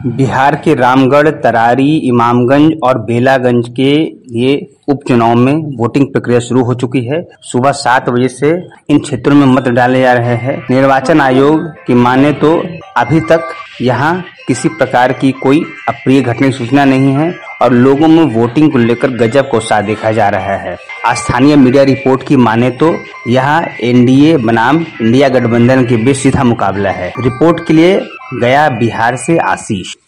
बिहार के रामगढ़, तरारी, इमामगंज और बेलागंज के ये उपचुनाव में वोटिंग प्रक्रिया शुरू हो चुकी है। सुबह 7 बजे से इन क्षेत्रों में मत डाले जा रहे हैं। निर्वाचन आयोग की माने तो अभी तक यहाँ किसी प्रकार की कोई अप्रिय घटना की सूचना नहीं है और लोगों में वोटिंग को लेकर गजब का उत्साह देखा जा रहा है। स्थानीय मीडिया रिपोर्ट की माने तो यहाँ एनडीए बनाम इंडिया गठबंधन के बीच सीधा मुकाबला है। रिपोर्ट के लिए गया बिहार से आशीष।